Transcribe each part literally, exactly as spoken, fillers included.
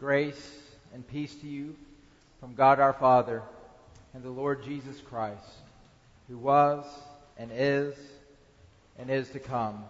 Grace and peace to you from God our Father and the Lord Jesus Christ, who was and is and is to come.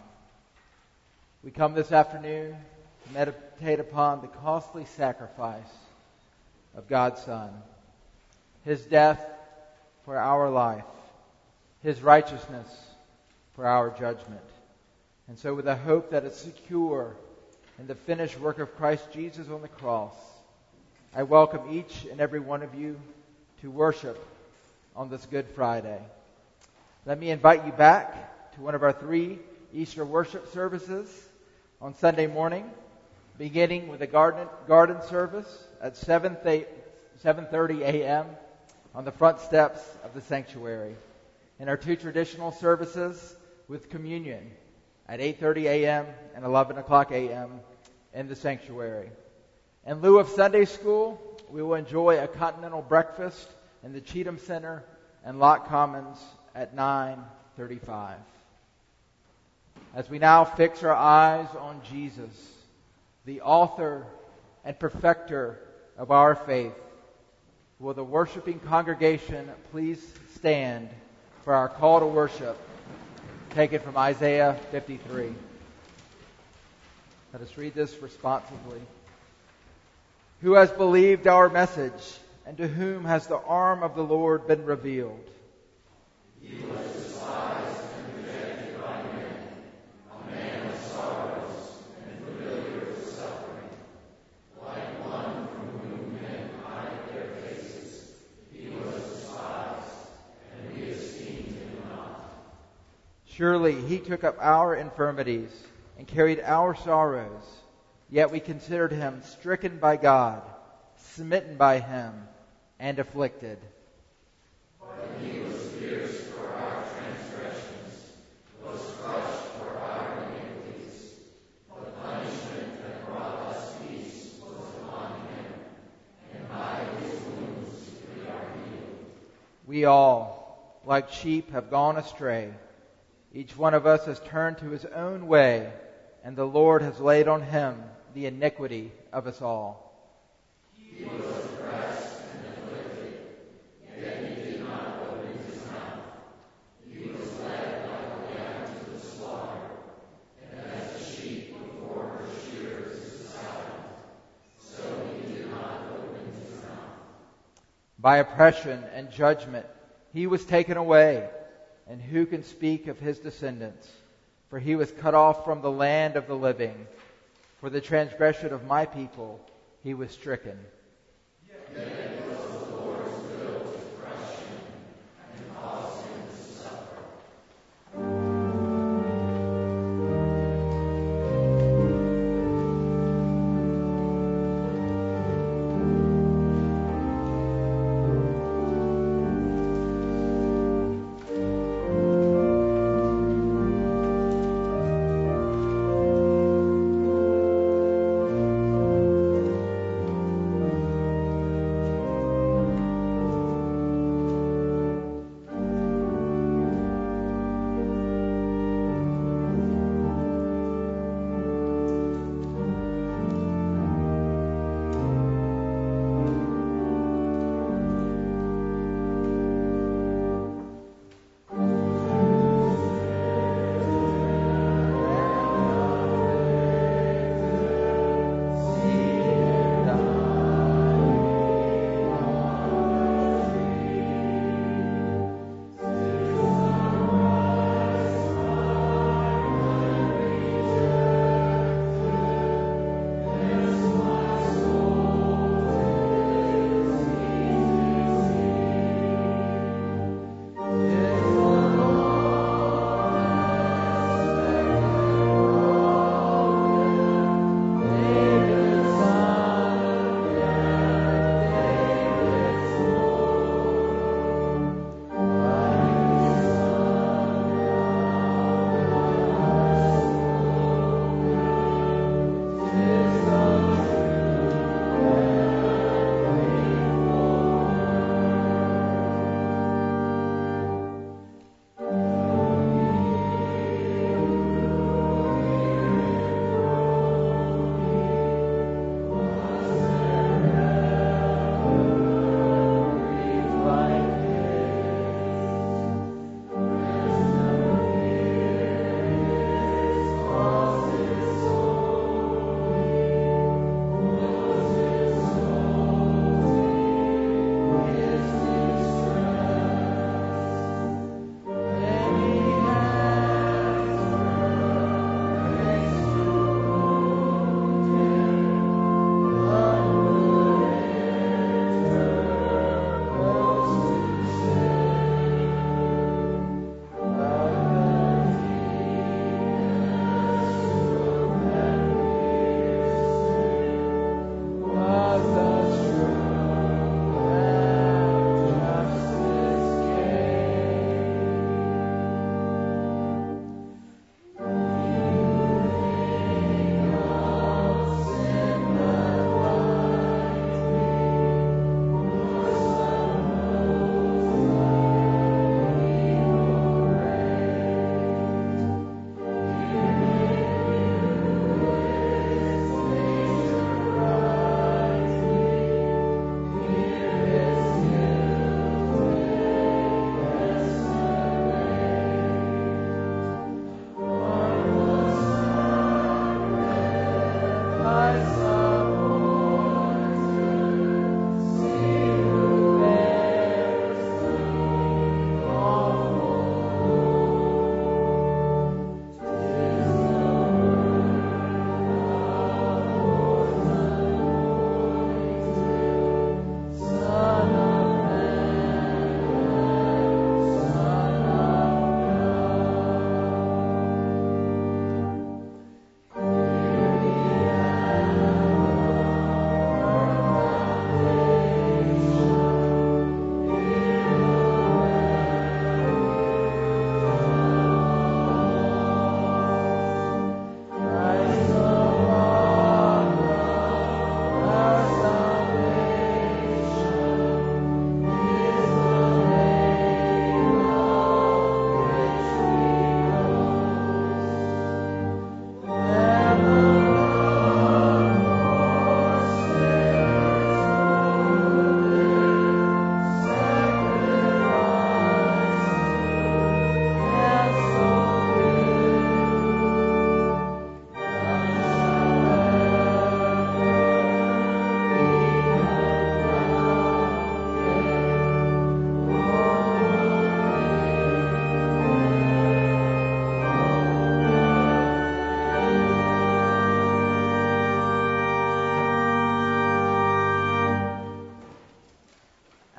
We come this afternoon to meditate upon the costly sacrifice of God's Son, His death for our life, His righteousness for our judgment. And so with the hope that is secure in the finished work of Christ Jesus on the cross, I welcome each and every one of you to worship on this Good Friday. Let me invite you back to one of our three Easter worship services on Sunday morning, beginning with a garden, garden service at seven thirty a.m. on the front steps of the sanctuary, and our two traditional services with communion at eight thirty a.m. and eleven o'clock a.m. in the sanctuary. In lieu of Sunday school, we will enjoy a continental breakfast in the Cheatham Center and Lock Commons at nine thirty-five. As we now fix our eyes on Jesus, the author and perfecter of our faith, will the worshiping congregation please stand for our call to worship, taken from Isaiah fifty-three. Let us read this responsively. Who has believed our message, and to whom has the arm of the Lord been revealed? He was despised and rejected by men, a man of sorrows and familiar with suffering. Like one from whom men hide their faces, he was despised, and we esteemed him not. Surely he took up our infirmities and carried our sorrows, yet we considered him stricken by God, smitten by him, and afflicted. But he was pierced for our transgressions, was crushed for our iniquities. The punishment that brought us peace was upon him, and by his wounds we are healed. We all, like sheep, have gone astray. Each one of us has turned to his own way, and the Lord has laid on him the iniquity of us all. He was oppressed and afflicted, yet he did not open his mouth. He was led like a lamb to the slaughter, and as a sheep before her shearers is silent, so he did not open his mouth. By oppression and judgment he was taken away, and who can speak of his descendants? For he was cut off from the land of the living. For the transgression of my people he was stricken. Yet it was the Lord's will to crush him and cause him to suffer. Thank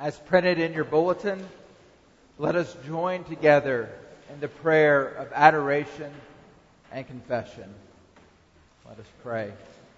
As printed in your bulletin, let us join together in the prayer of adoration and confession. Let us pray.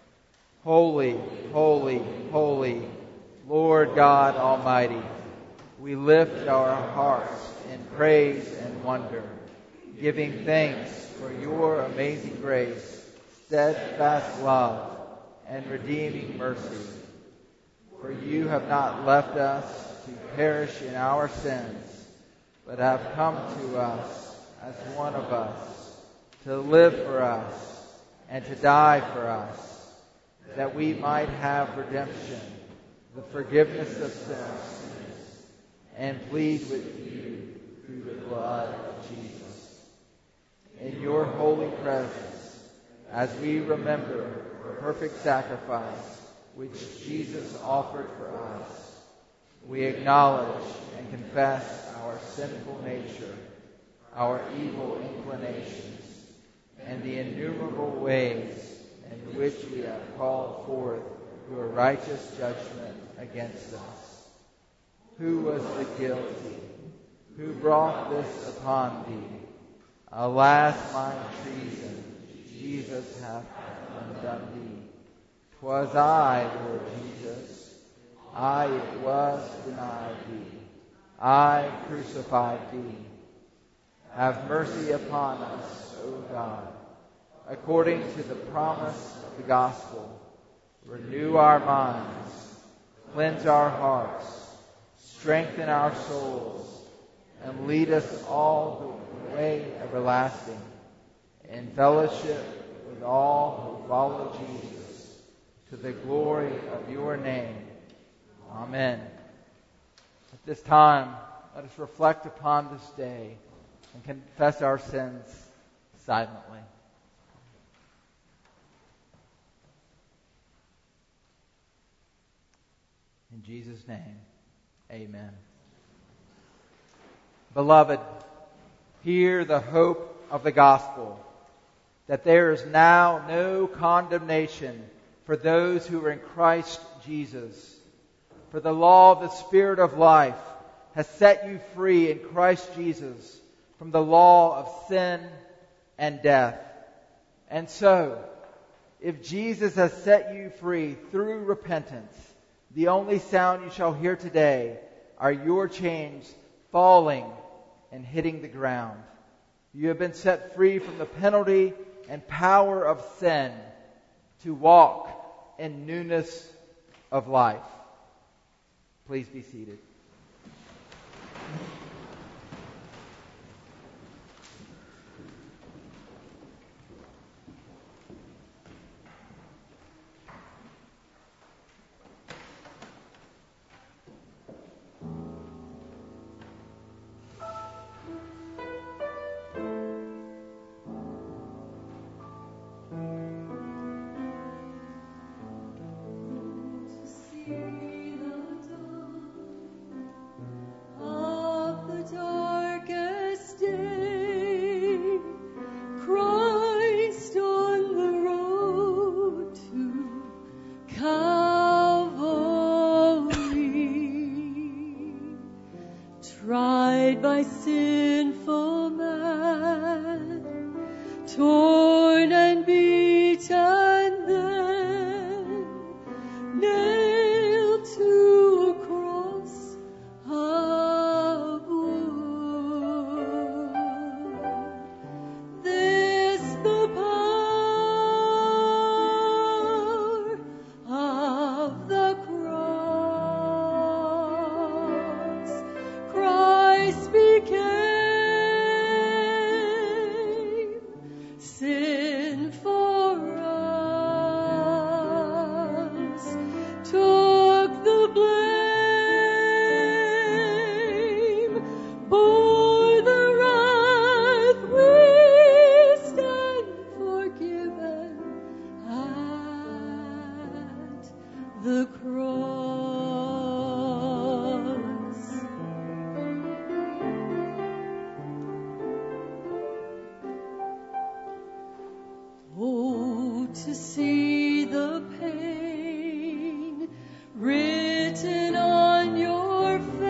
Holy, holy, holy, Lord God Almighty, we lift our hearts in praise and wonder, giving thanks for your amazing grace, steadfast love, and redeeming mercy. For you have not left us to perish in our sins, but have come to us as one of us, to live for us and to die for us, that we might have redemption, the forgiveness of sins, and plead with you through the blood of Jesus. In your holy presence, as we remember the perfect sacrifice which Jesus offered for us, we acknowledge and confess our sinful nature, our evil inclinations, and the innumerable ways in which we have called forth your righteous judgment against us. Who was the guilty? Who brought this upon thee? Alas, my treason, Jesus hath undone thee. 'Twas I, Lord Jesus, I it was denied thee. I crucified thee. Have mercy upon us, O God, according to the promise of the gospel. Renew our minds, cleanse our hearts, strengthen our souls, and lead us all the way everlasting, in fellowship with all who follow Jesus, to the glory of your name. Amen. At this time, let us reflect upon this day and confess our sins silently. In Jesus' name, amen. Beloved, hear the hope of the gospel, that there is now no condemnation for those who are in Christ Jesus. For the law of the Spirit of life has set you free in Christ Jesus from the law of sin and death. And so, if Jesus has set you free through repentance, the only sound you shall hear today are your chains falling and hitting the ground. You have been set free from the penalty and power of sin to walk in newness of life. Please be seated. to see the pain written on your face.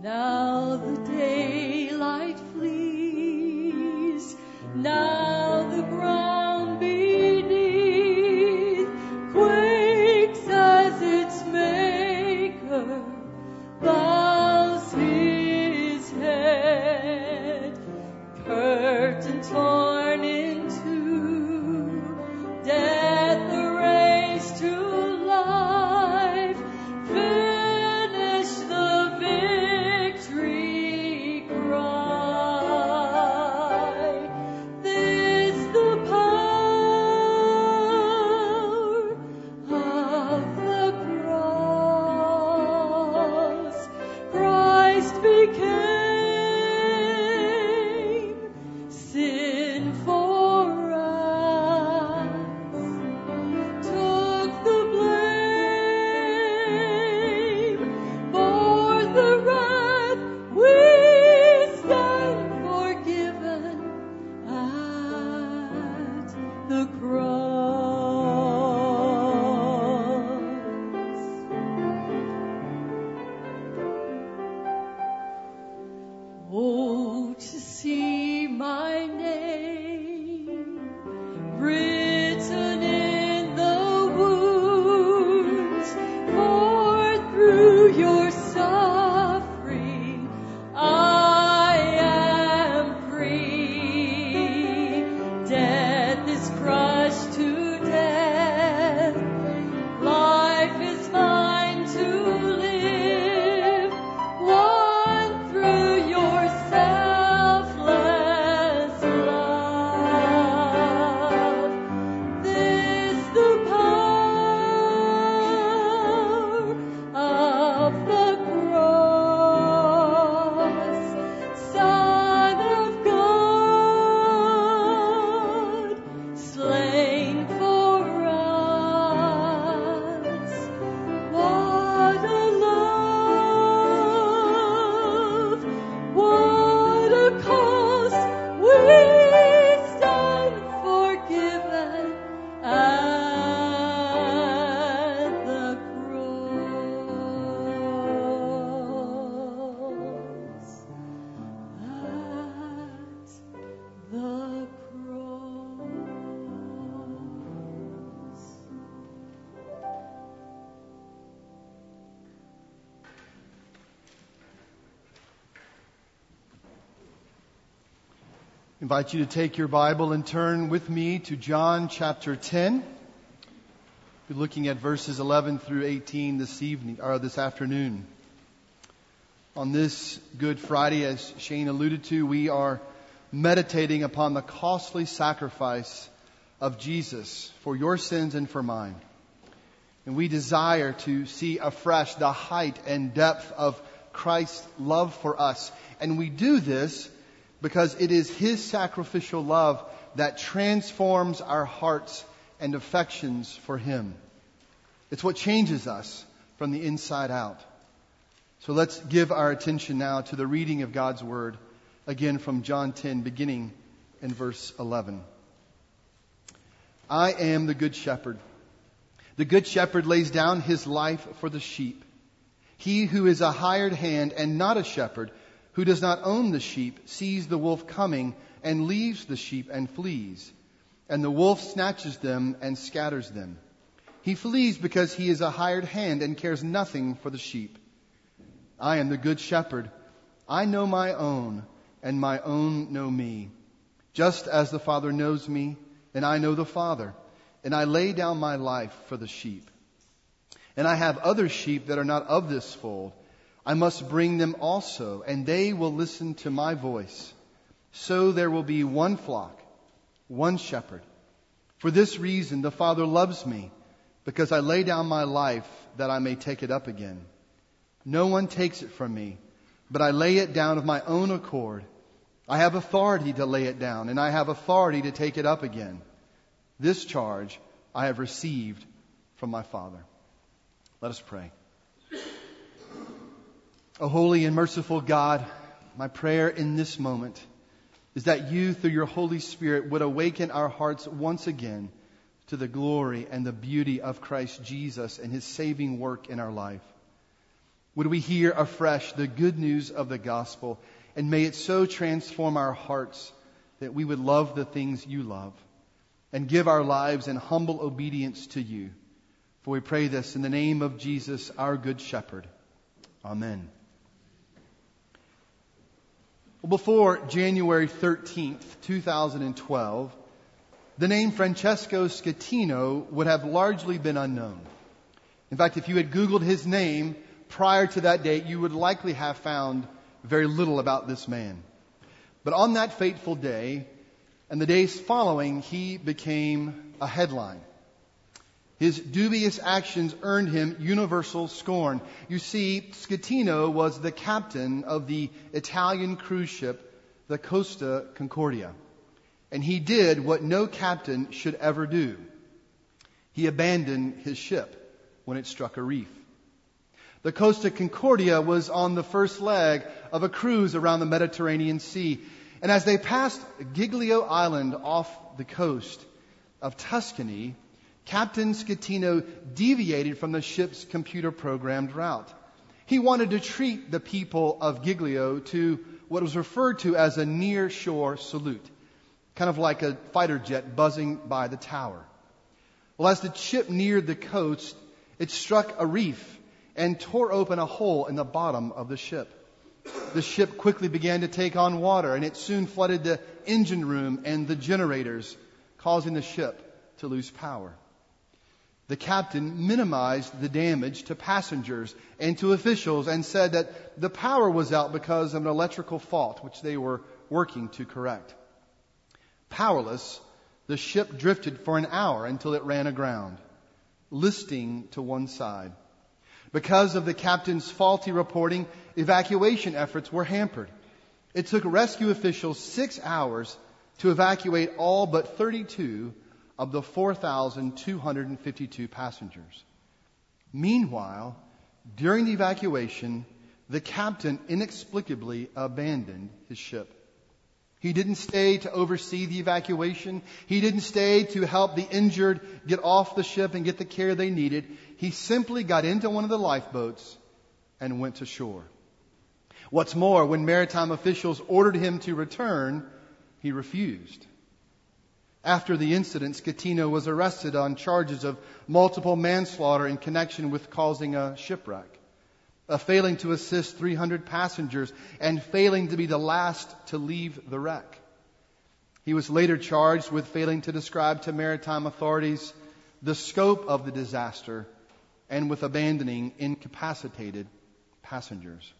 Now the daylight flees, now the ground beneath quakes as its maker bows his head. Curtain torn in two, death the race to life, finish the victory cry. This the power of the cross. Christ became sin for us, took the blame, bore the wrath, we stand forgiven at the cross. Oh, to see my name written in the wounds, for through your suffering I am free. Death is crushed to death, life is mine to live, won through your selfless love. This the power of the cross. Son of God, slain for us. What a love, what a cost, we stand forgiven at the cross. At the cross. I invite you to take your Bible and turn with me to John chapter ten. We're looking at verses eleven through eighteen this evening, or this afternoon. On this Good Friday, as Shane alluded to, we are meditating upon the costly sacrifice of Jesus for your sins and for mine. And we desire to see afresh the height and depth of Christ's love for us. And we do this because it is His sacrificial love that transforms our hearts and affections for Him. It's what changes us from the inside out. So let's give our attention now to the reading of God's Word, again from John ten, beginning in verse eleven. I am the good shepherd. The good shepherd lays down his life for the sheep. He who is a hired hand and not a shepherd, who does not own the sheep, sees the wolf coming and leaves the sheep and flees. And the wolf snatches them and scatters them. He flees because he is a hired hand and cares nothing for the sheep. I am the good shepherd. I know my own, and my own know me. Just as the Father knows me, and I know the Father, and I lay down my life for the sheep. And I have other sheep that are not of this fold. I must bring them also, and they will listen to my voice. So there will be one flock, one shepherd. For this reason the Father loves me, because I lay down my life that I may take it up again. No one takes it from me, but I lay it down of my own accord. I have authority to lay it down, and I have authority to take it up again. This charge I have received from my Father. Let us pray. O holy and merciful God, my prayer in this moment is that you, through your Holy Spirit, would awaken our hearts once again to the glory and the beauty of Christ Jesus and His saving work in our life. Would we hear afresh the good news of the gospel, and may it so transform our hearts that we would love the things you love and give our lives in humble obedience to you. For we pray this in the name of Jesus, our good shepherd. Amen. Well, before January thirteenth, two thousand twelve, the name Francesco Schettino would have largely been unknown. In fact, if you had Googled his name prior to that date, you would likely have found very little about this man. But on that fateful day, and the days following, he became a headline. His dubious actions earned him universal scorn. You see, Schettino was the captain of the Italian cruise ship, the Costa Concordia. And he did what no captain should ever do. He abandoned his ship when it struck a reef. The Costa Concordia was on the first leg of a cruise around the Mediterranean Sea. And as they passed Giglio Island off the coast of Tuscany, Captain Schettino deviated from the ship's computer-programmed route. He wanted to treat the people of Giglio to what was referred to as a near-shore salute, kind of like a fighter jet buzzing by the tower. Well, as the ship neared the coast, it struck a reef and tore open a hole in the bottom of the ship. The ship quickly began to take on water, and it soon flooded the engine room and the generators, causing the ship to lose power. The captain minimized the damage to passengers and to officials and said that the power was out because of an electrical fault which they were working to correct. Powerless, the ship drifted for an hour until it ran aground, listing to one side. Because of the captain's faulty reporting, evacuation efforts were hampered. It took rescue officials six hours to evacuate all but thirty-two of the four thousand two hundred fifty-two passengers. Meanwhile, during the evacuation, the captain inexplicably abandoned his ship. He didn't stay to oversee the evacuation. He didn't stay to help the injured get off the ship and get the care they needed. He simply got into one of the lifeboats and went to shore. What's more, when maritime officials ordered him to return, he refused. After the incident, Schettino was arrested on charges of multiple manslaughter in connection with causing a shipwreck, uh, failing to assist three hundred passengers, and failing to be the last to leave the wreck. He was later charged with failing to describe to maritime authorities the scope of the disaster and with abandoning incapacitated passengers.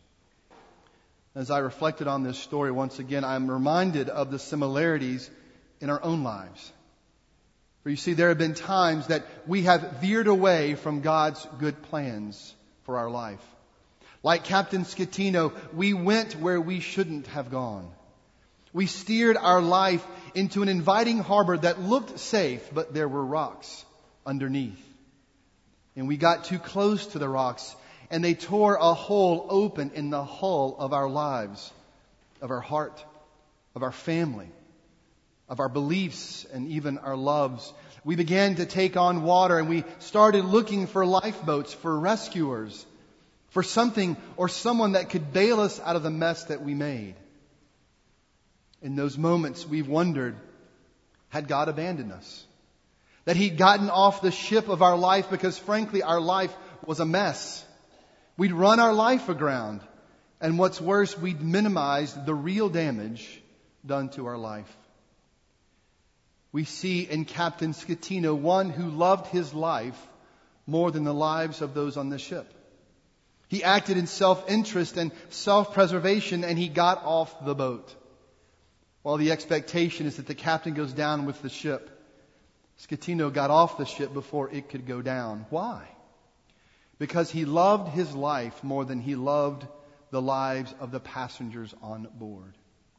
As I reflected on this story once again, I'm reminded of the similarities in our own lives. For you see, there have been times that we have veered away from God's good plans for our life. Like Captain Schettino, we went where we shouldn't have gone. We steered our life into an inviting harbor that looked safe, but there were rocks underneath. And we got too close to the rocks, and they tore a hole open in the hull of our lives, of our heart, of our family, of our beliefs, and even our loves. We began to take on water, and we started looking for lifeboats, for rescuers, for something or someone that could bail us out of the mess that we made. In those moments, we've wondered, had God abandoned us? That He'd gotten off the ship of our life because, frankly, our life was a mess. We'd run our life aground. And what's worse, we'd minimized the real damage done to our life. We see in Captain Schettino one who loved his life more than the lives of those on the ship. He acted in self-interest and self-preservation, and he got off the boat. While the expectation is that the captain goes down with the ship, Schettino got off the ship before it could go down. Why? Because he loved his life more than he loved the lives of the passengers on board.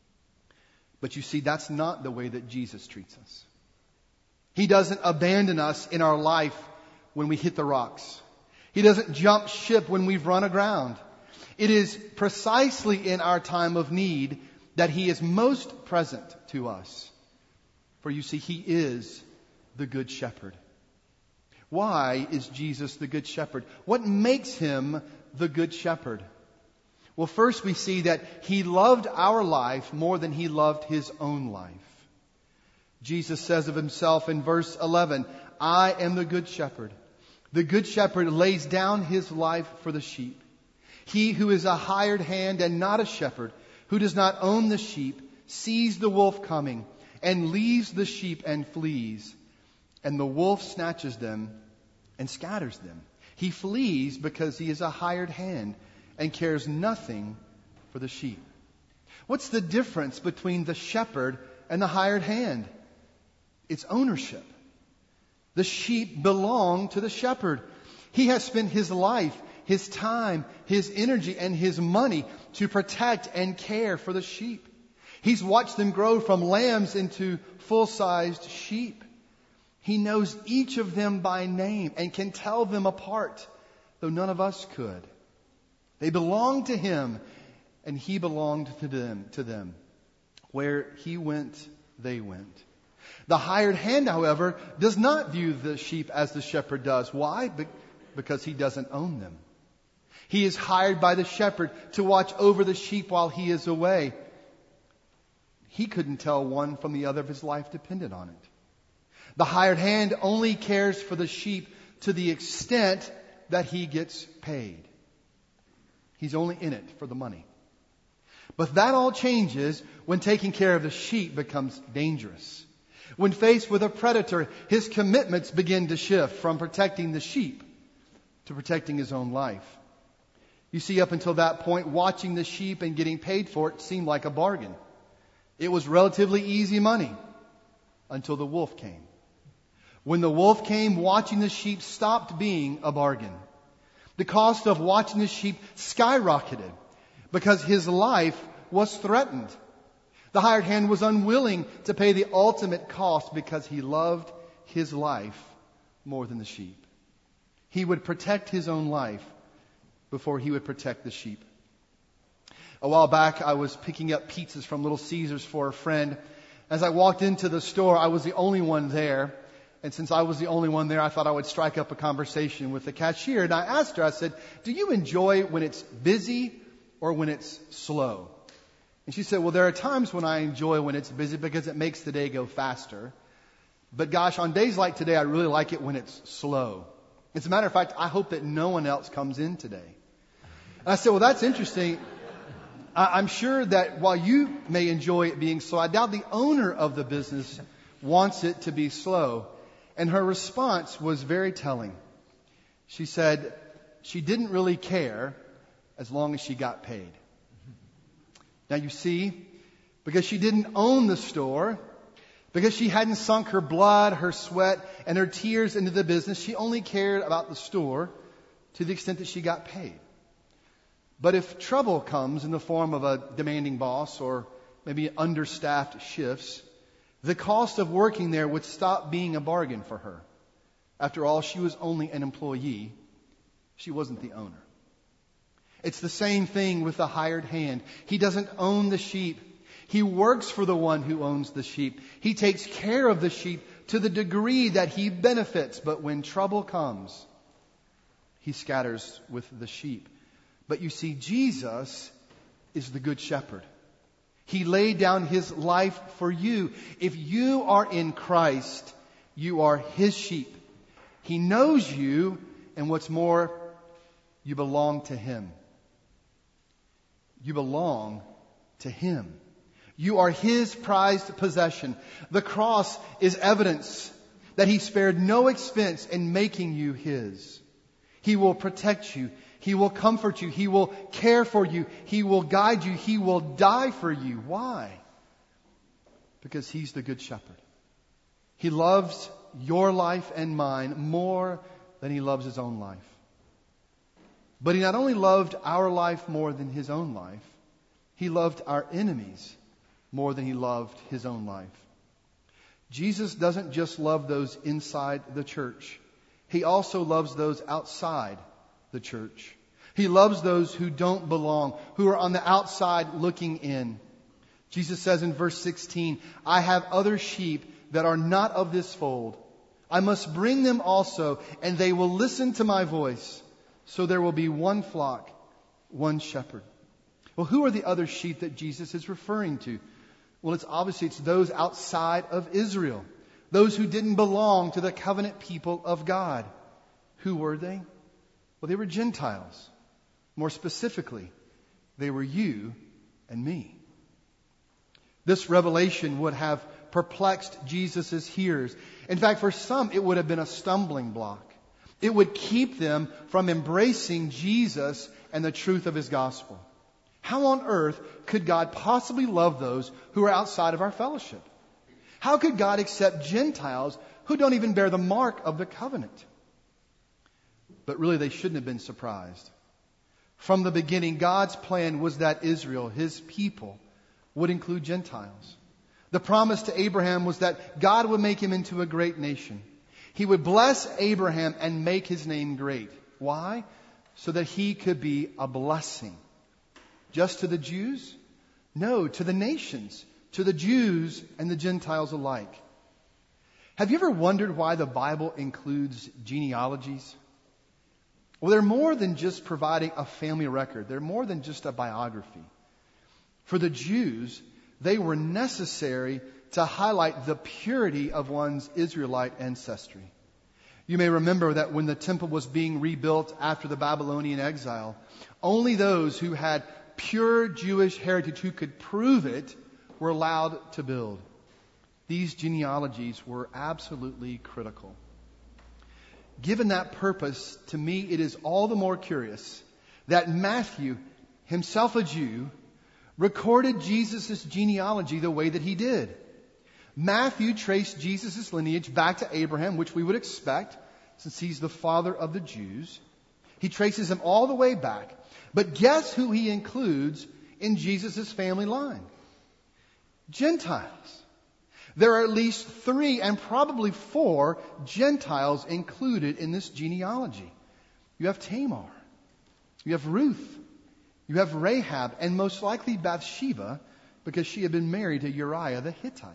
But you see, that's not the way that Jesus treats us. He doesn't abandon us in our life when we hit the rocks. He doesn't jump ship when we've run aground. It is precisely in our time of need that He is most present to us. For you see, He is the Good Shepherd. Why is Jesus the Good Shepherd? What makes Him the Good Shepherd? Well, first we see that He loved our life more than He loved His own life. Jesus says of Himself in verse eleven, I am the Good Shepherd. The Good Shepherd lays down His life for the sheep. He who is a hired hand and not a shepherd, who does not own the sheep, sees the wolf coming and leaves the sheep and flees. And the wolf snatches them and scatters them. He flees because he is a hired hand and cares nothing for the sheep. What's the difference between the shepherd and the hired hand? It's ownership. The sheep belong to the shepherd. He has spent his life, his time, his energy, and his money to protect and care for the sheep. He's watched them grow from lambs into full-sized sheep. He knows each of them by name and can tell them apart, though none of us could. They belong to Him, and He belonged to them. To them. Where He went, they went. The hired hand, however, does not view the sheep as the shepherd does. Why? Be- because he doesn't own them. He is hired by the shepherd to watch over the sheep while he is away. He couldn't tell one from the other if his life depended on it. The hired hand only cares for the sheep to the extent that he gets paid. He's only in it for the money. But that all changes when taking care of the sheep becomes dangerous. When faced with a predator, his commitments begin to shift from protecting the sheep to protecting his own life. You see, up until that point, watching the sheep and getting paid for it seemed like a bargain. It was relatively easy money until the wolf came. When the wolf came, watching the sheep stopped being a bargain. The cost of watching the sheep skyrocketed because his life was threatened. The hired hand was unwilling to pay the ultimate cost because he loved his life more than the sheep. He would protect his own life before he would protect the sheep. A while back, I was picking up pizzas from Little Caesars for a friend. As I walked into the store, I was the only one there. And since I was the only one there, I thought I would strike up a conversation with the cashier. And I asked her, I said, do you enjoy when it's busy or when it's slow? And she said, well, there are times when I enjoy when it's busy because it makes the day go faster. But gosh, on days like today, I really like it when it's slow. As a matter of fact, I hope that no one else comes in today. And I said, well, that's interesting. I'm sure that while you may enjoy it being slow, I doubt the owner of the business wants it to be slow. And her response was very telling. She said she didn't really care as long as she got paid. Now you see, because she didn't own the store, because she hadn't sunk her blood, her sweat, and her tears into the business, she only cared about the store to the extent that she got paid. But if trouble comes in the form of a demanding boss or maybe understaffed shifts, the cost of working there would stop being a bargain for her. After all, she was only an employee. She wasn't the owner. It's the same thing with the hired hand. He doesn't own the sheep. He works for the one who owns the sheep. He takes care of the sheep to the degree that he benefits. But when trouble comes, he scatters with the sheep. But you see, Jesus is the Good Shepherd. He laid down His life for you. If you are in Christ, you are His sheep. He knows you, and what's more, you belong to Him. You belong to Him. You are His prized possession. The cross is evidence that He spared no expense in making you His. He will protect you. He will comfort you. He will care for you. He will guide you. He will die for you. Why? Because He's the Good Shepherd. He loves your life and mine more than He loves His own life. But He not only loved our life more than His own life, He loved our enemies more than He loved His own life. Jesus doesn't just love those inside the church. He also loves those outside the church. He loves those who don't belong, who are on the outside looking in. Jesus says in verse sixteen, I have other sheep that are not of this fold. I must bring them also, and they will listen to my voice. so there will be one flock, one shepherd. Well, who are the other sheep that Jesus is referring to? Well, it's obviously it's those outside of Israel, those who didn't belong to the covenant people of God. Who were they? Well, they were Gentiles. More specifically, they were you and me. This revelation would have perplexed Jesus' hearers. In fact, for some, it would have been a stumbling block. It would keep them from embracing Jesus and the truth of His gospel. How on earth could God possibly love those who are outside of our fellowship? How could God accept Gentiles who don't even bear the mark of the covenant? But really, they shouldn't have been surprised. From the beginning, God's plan was that Israel, His people, would include Gentiles. The promise to Abraham was that God would make him into a great nation. He would bless Abraham and make his name great. Why? So that he could be a blessing. Just to the Jews? No, to the nations, to the Jews and the Gentiles alike. Have you ever wondered why the Bible includes genealogies? Well, they're more than just providing a family record. They're more than just a biography. For the Jews, they were necessary to highlight the purity of one's Israelite ancestry. You may remember that when the temple was being rebuilt after the Babylonian exile, only those who had pure Jewish heritage who could prove it were allowed to build. These genealogies were absolutely critical. Given that purpose, to me it is all the more curious that Matthew, himself a Jew, recorded Jesus' genealogy the way that he did. Matthew traced Jesus' lineage back to Abraham, which we would expect, since he's the father of the Jews. He traces him all the way back. But guess who he includes in Jesus' family line? Gentiles. There are at least three and probably four Gentiles included in this genealogy. You have Tamar. You have Ruth. You have Rahab, and most likely Bathsheba, because she had been married to Uriah the Hittite.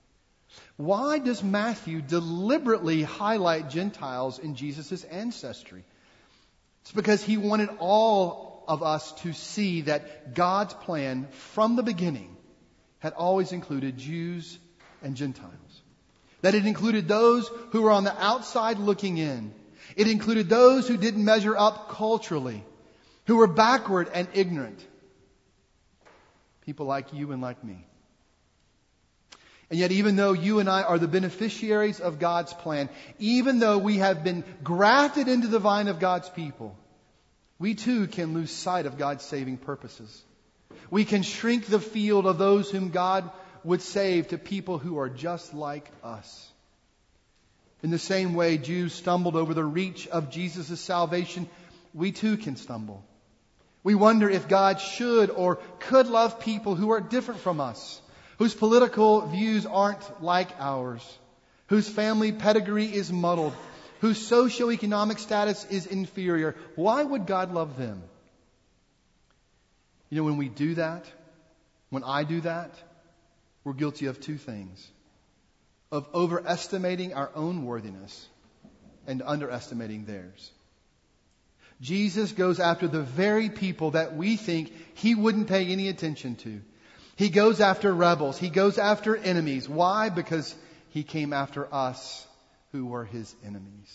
Why does Matthew deliberately highlight Gentiles in Jesus' ancestry? It's because he wanted all of us to see that God's plan from the beginning had always included Jews and Gentiles. That it included those who were on the outside looking in. It included those who didn't measure up culturally, who were backward and ignorant. People like you and like me. And yet, even though you and I are the beneficiaries of God's plan, even though we have been grafted into the vine of God's people, we too can lose sight of God's saving purposes. We can shrink the field of those whom God would save to people who are just like us. In the same way Jews stumbled over the reach of Jesus' salvation, we too can stumble. We wonder if God should or could love people who are different from us, whose political views aren't like ours, whose family pedigree is muddled, whose socioeconomic status is inferior. Why would God love them? You know, when we do that, when I do that, we're guilty of two things. Of overestimating our own worthiness and underestimating theirs. Jesus goes after the very people that we think He wouldn't pay any attention to. He goes after rebels. He goes after enemies. Why? Because He came after us who were His enemies.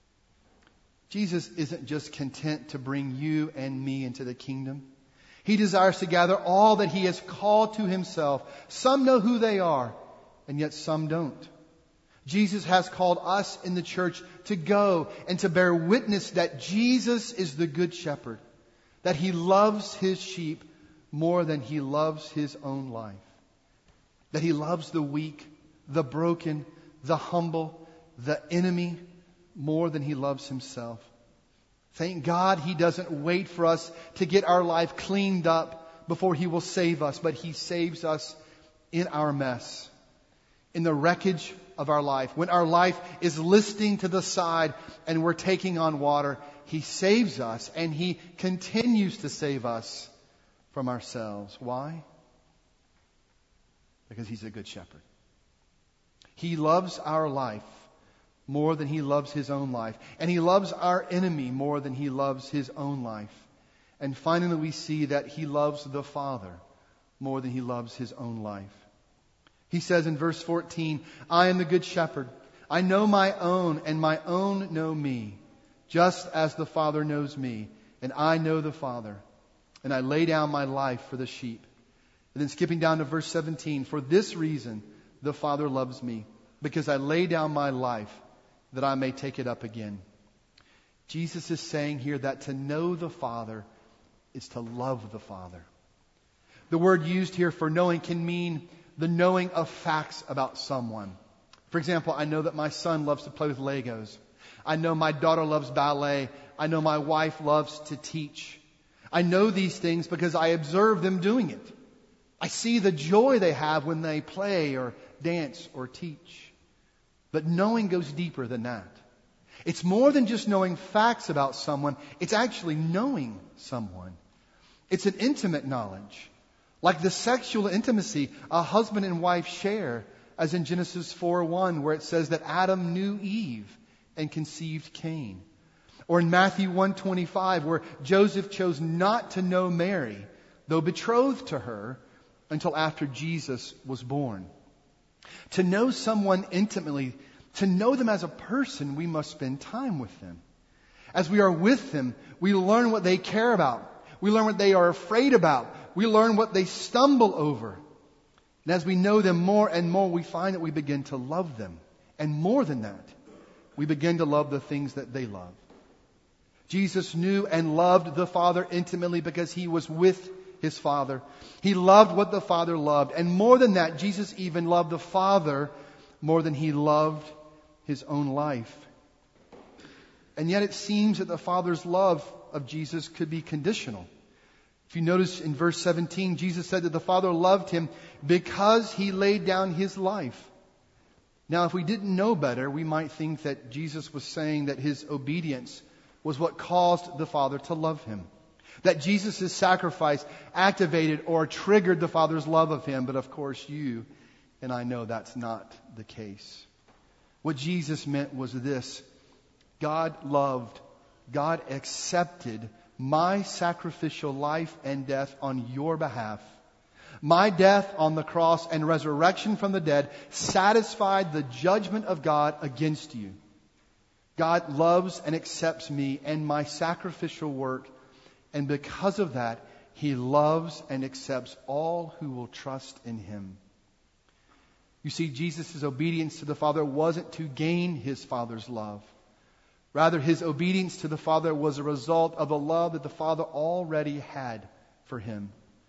Jesus isn't just content to bring you and me into the kingdom. He desires to gather all that He has called to Himself. Some know who they are, and yet some don't. Jesus has called us in the church to go and to bear witness that Jesus is the Good Shepherd, that He loves His sheep more than He loves His own life, that He loves the weak, the broken, the humble, the enemy more than He loves Himself. Thank God He doesn't wait for us to get our life cleaned up before He will save us, but He saves us in our mess, in the wreckage of our life. When our life is listing to the side and we're taking on water, He saves us, and He continues to save us from ourselves. Why? Because He's a good shepherd. He loves our life more than He loves His own life. And He loves our enemy more than He loves His own life. And finally, we see that He loves the Father more than He loves His own life. He says in verse fourteen, I am the good shepherd. I know my own, and my own know me, just as the Father knows me, and I know the Father. And I lay down my life for the sheep. And then skipping down to verse seventeen, for this reason the Father loves me, because I lay down my life that I may take it up again. Jesus is saying here that to know the Father is to love the Father. The word used here for knowing can mean the knowing of facts about someone. For example, I know that my son loves to play with Legos. I know my daughter loves ballet. I know my wife loves to teach. I know these things because I observe them doing it. I see the joy they have when they play or dance or teach. But knowing goes deeper than that. It's more than just knowing facts about someone. It's actually knowing someone. It's an intimate knowledge. Like the sexual intimacy a husband and wife share, as in Genesis four one, where it says that Adam knew Eve and conceived Cain. Or in Matthew one twenty-five, where Joseph chose not to know Mary, though betrothed to her, until after Jesus was born. To know someone intimately, to know them as a person, we must spend time with them. As we are with them, we learn what they care about. We learn what they are afraid about. We learn what they stumble over. And as we know them more and more, we find that we begin to love them. And more than that, we begin to love the things that they love. Jesus knew and loved the Father intimately because He was with His Father. He loved what the Father loved. And more than that, Jesus even loved the Father more than He loved His own life. And yet it seems that the Father's love of Jesus could be conditional. If you notice in verse seventeen, Jesus said that the Father loved Him because He laid down His life. Now, if we didn't know better, we might think that Jesus was saying that His obedience was what caused the Father to love Him. That Jesus' sacrifice activated or triggered the Father's love of Him. But of course, you and I know that's not the case. What Jesus meant was this: God loved, God accepted my sacrificial life and death on your behalf. My death on the cross and resurrection from the dead satisfied the judgment of God against you. God loves and accepts me and my sacrificial work. And because of that, He loves and accepts all who will trust in Him. You see, Jesus' obedience to the Father wasn't to gain His Father's love. Rather, His obedience to the Father was a result of the love that the Father already had for Him.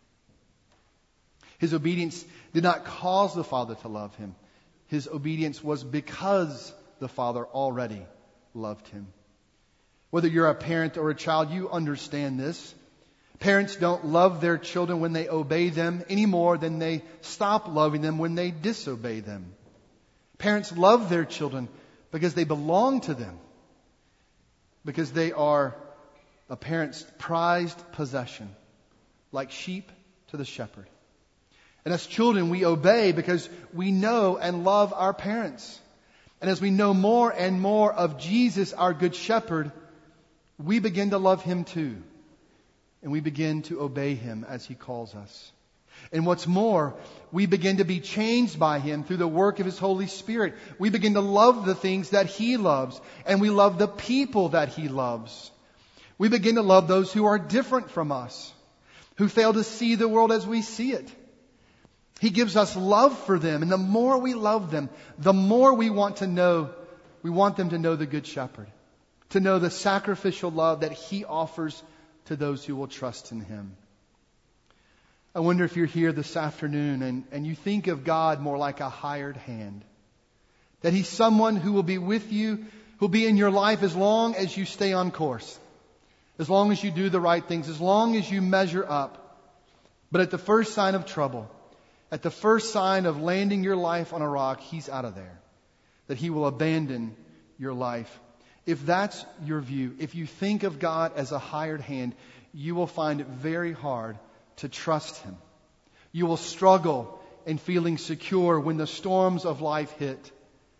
His obedience did not cause the Father to love Him. His obedience was because the Father already loved Him. Whether you're a parent or a child, you understand this. Parents don't love their children when they obey them any more than they stop loving them when they disobey them. Parents love their children because they belong to them. Because they are a parent's prized possession, like sheep to the shepherd. And as children, we obey because we know and love our parents. And as we know more and more of Jesus, our good shepherd, we begin to love Him too. And we begin to obey Him as He calls us. And what's more, we begin to be changed by Him through the work of His Holy Spirit. We begin to love the things that He loves. And we love the people that He loves. We begin to love those who are different from us, who fail to see the world as we see it. He gives us love for them. And the more we love them, the more we want to know, we want them to know the Good Shepherd. To know the sacrificial love that He offers to those who will trust in Him. I wonder if you're here this afternoon and, and you think of God more like a hired hand. That He's someone who will be with you, who will be in your life as long as you stay on course. As long as you do the right things, as long as you measure up. But at the first sign of trouble, at the first sign of landing your life on a rock, He's out of there. That He will abandon your life. If that's your view, if you think of God as a hired hand, you will find it very hard to trust Him. You will struggle in feeling secure when the storms of life hit.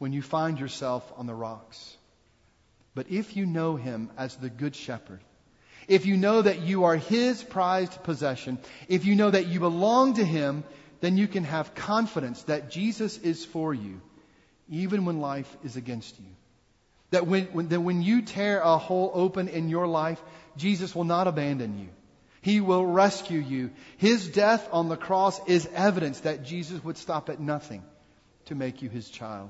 when you find yourself on the rocks. But if you know Him as the Good Shepherd, if you know that you are His prized possession, if you know that you belong to Him, then you can have confidence that Jesus is for you, even when life is against you. That when, when, that when you tear a hole open in your life, Jesus will not abandon you. He will rescue you. His death on the cross is evidence that Jesus would stop at nothing to make you His child.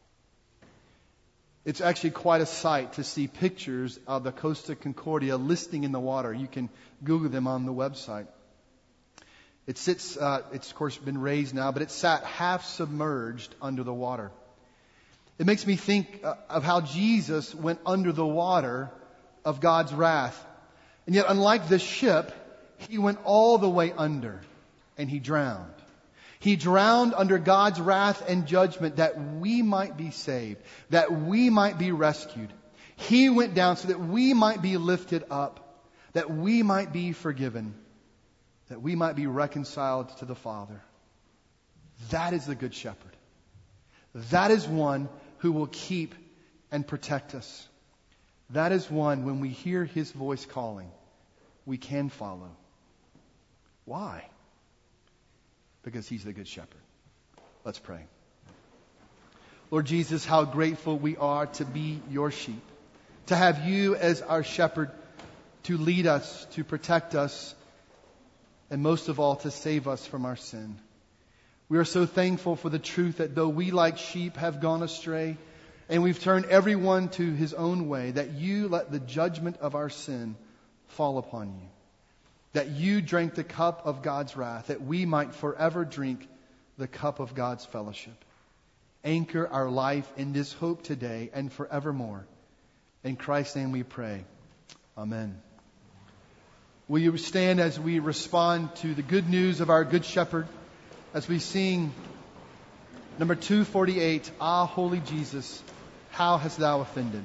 It's actually quite a sight to see pictures of the Costa Concordia listing in the water. You can Google them on the website. It sits, uh, it's of course been raised now, but it sat half submerged under the water. It makes me think uh, of how Jesus went under the water of God's wrath. And yet, unlike the ship, He went all the way under and He drowned. He drowned under God's wrath and judgment that we might be saved, that we might be rescued. He went down so that we might be lifted up, that we might be forgiven, that we might be reconciled to the Father. That is the Good Shepherd. That is one who will keep and protect us. That is one, when we hear His voice calling, we can follow. Why? Because He's the Good Shepherd. Let's pray. Lord Jesus, how grateful we are to be Your sheep, to have You as our shepherd, to lead us, to protect us, and most of all, to save us from our sin. We are so thankful for the truth that though we like sheep have gone astray, and we've turned everyone to his own way, that You let the judgment of our sin fall upon You. That You drank the cup of God's wrath, that we might forever drink the cup of God's fellowship. Anchor our life in this hope today and forevermore. In Christ's name we pray. Amen. Will you stand as we respond to the good news of our Good Shepherd, as we sing number two forty-eight, Ah, Holy Jesus, how hast Thou offended?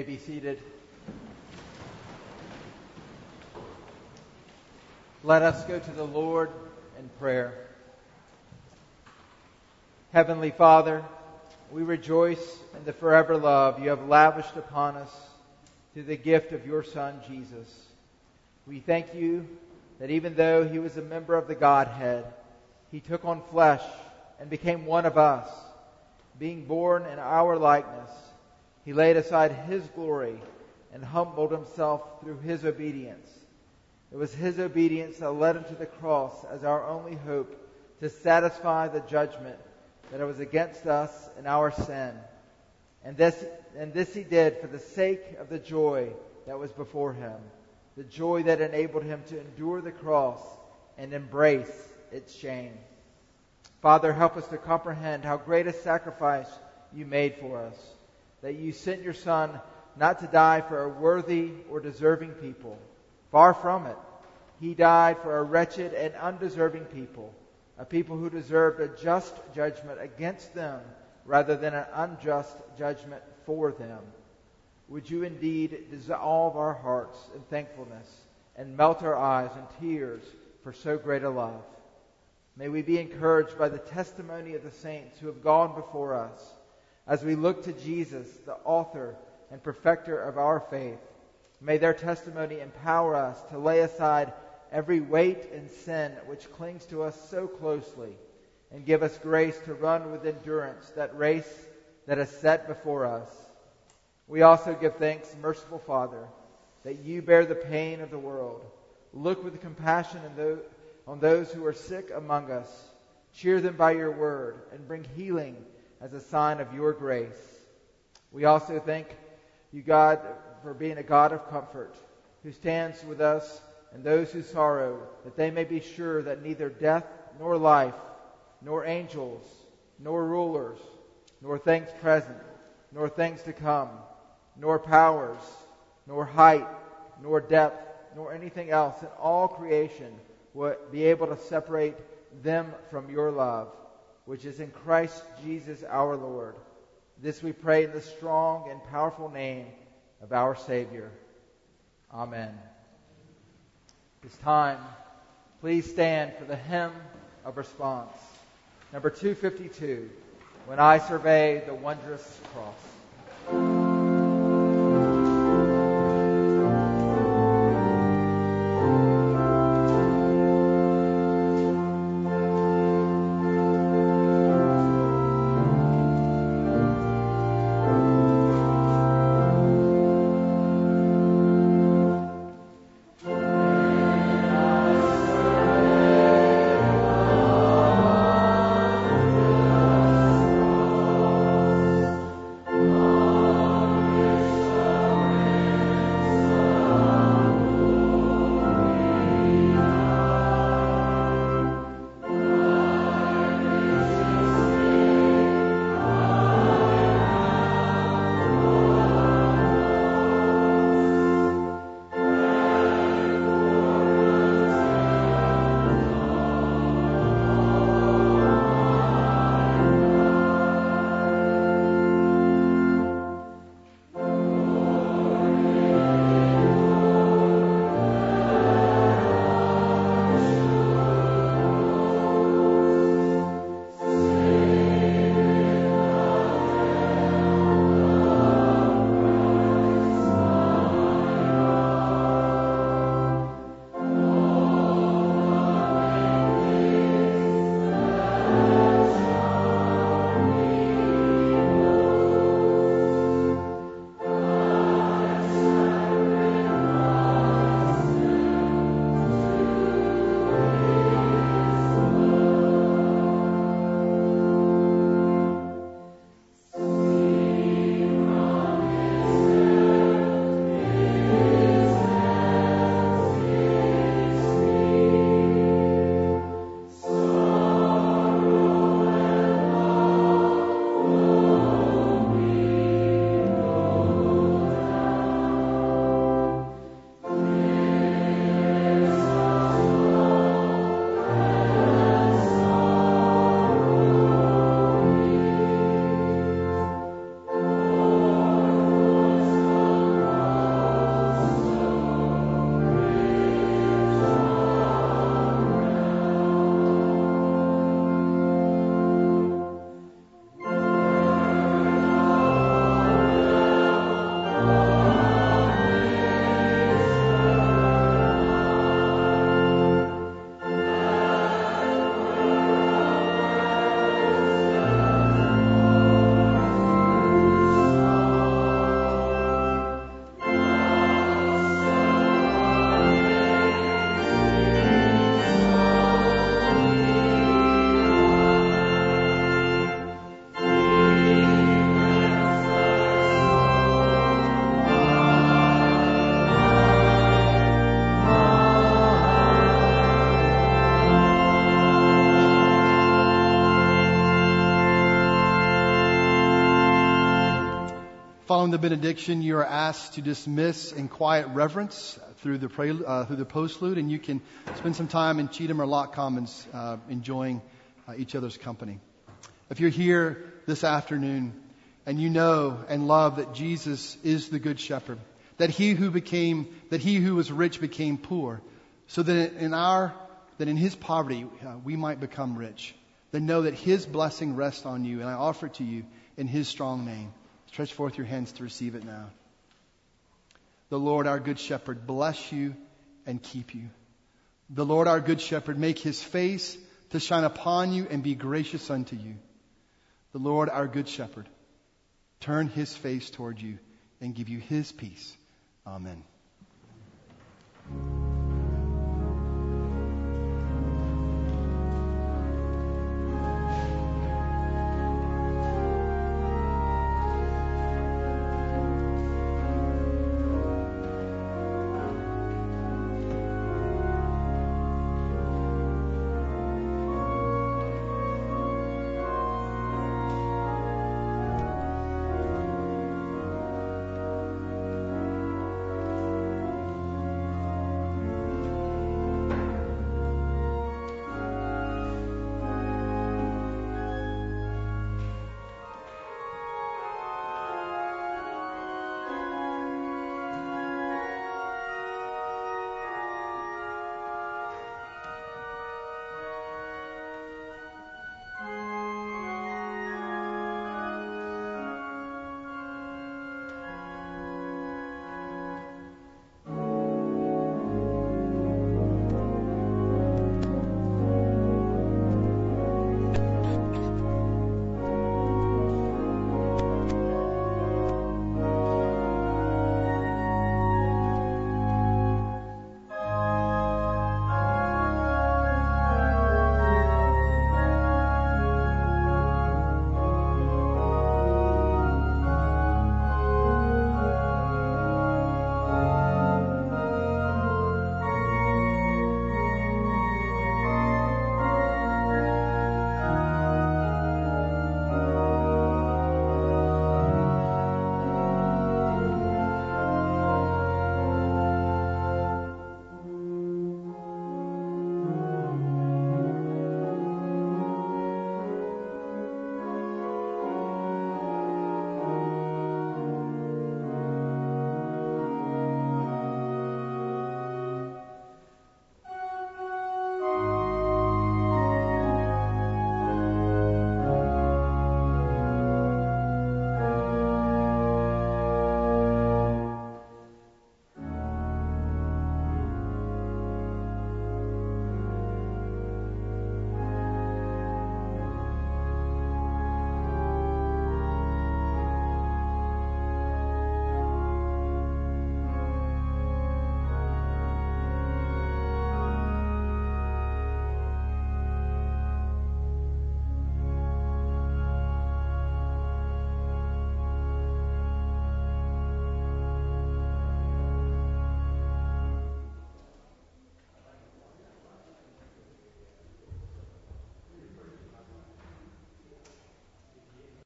be seated. Let us go to the Lord in prayer. Heavenly Father, we rejoice in the forever love you have lavished upon us through the gift of your Son, Jesus. We thank you that even though he was a member of the Godhead, he took on flesh and became one of us. Being born in our likeness, he laid aside his glory and humbled himself through his obedience. It was his obedience that led him to the cross as our only hope to satisfy the judgment that it was against us in our sin. And this, and this he did for the sake of the joy that was before him, the joy that enabled him to endure the cross and embrace its shame. Father, help us to comprehend how great a sacrifice you made for us, that you sent your Son not to die for a worthy or deserving people. Far from it. He died for a wretched and undeserving people, a people who deserved a just judgment against them rather than an unjust judgment for them. Would you indeed dissolve our hearts in thankfulness and melt our eyes in tears for so great a love? May we be encouraged by the testimony of the saints who have gone before us as we look to Jesus, the author and perfecter of our faith. May their testimony empower us to lay aside every weight and sin which clings to us so closely, and give us grace to run with endurance that race that is set before us. We also give thanks, merciful Father, that you bear the pain of the world. Look with compassion on those who are sick among us. Cheer them by your word, and bring healing as a sign of your grace. We also thank you, God, for being a God of comfort, who stands with us and those who sorrow, that they may be sure that neither death nor life, nor angels, nor rulers, nor things present, nor things to come, nor powers, nor height, nor depth, nor anything else in all creation will be able to separate them from your love, which is in Christ Jesus our Lord. This we pray in the strong and powerful name of our Savior. Amen. This time, please stand for the hymn of response. Number two fifty-two, When I Survey the Wondrous Cross. Oh Following the benediction, you are asked to dismiss in quiet reverence through the prelude, uh, through the postlude, and you can spend some time in Cheatham or Lock Commons uh, enjoying uh, each other's company. If you're here this afternoon and you know and love that Jesus is the Good Shepherd, that He who became, that He who was rich became poor, so that in our, that in His poverty uh, we might become rich, then know that His blessing rests on you, and I offer it to you in His strong name. Stretch forth your hands to receive it now. The Lord our Good Shepherd bless you and keep you. The Lord our Good Shepherd make His face to shine upon you and be gracious unto you. The Lord our Good Shepherd turn His face toward you and give you His peace. Amen.